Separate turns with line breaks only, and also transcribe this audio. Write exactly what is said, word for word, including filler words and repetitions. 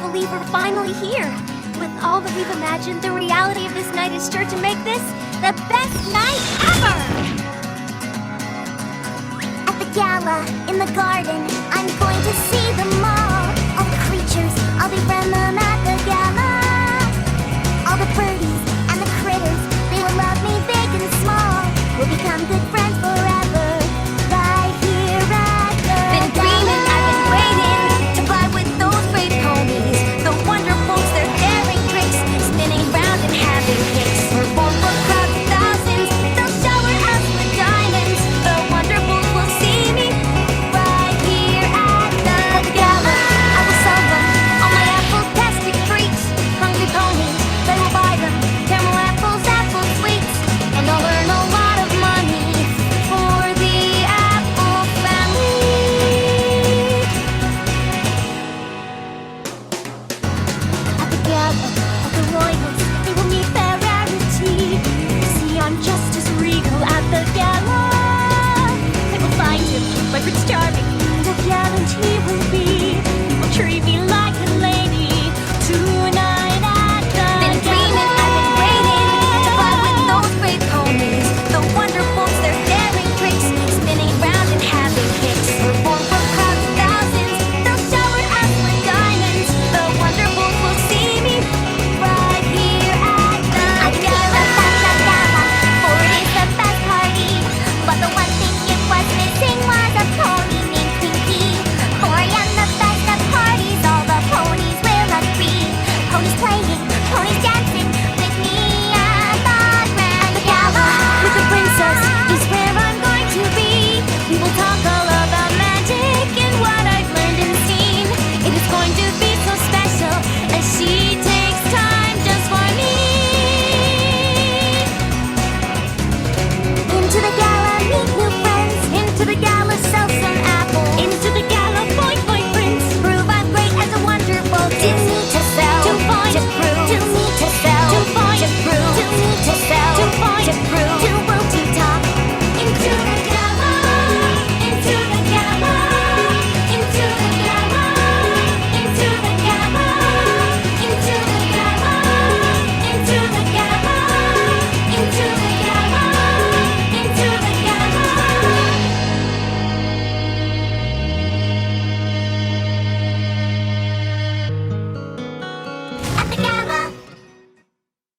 believe we're finally here. With all that we've imagined, the reality of this night is sure to make this the best night ever! At the gala, in the garden, I'm going to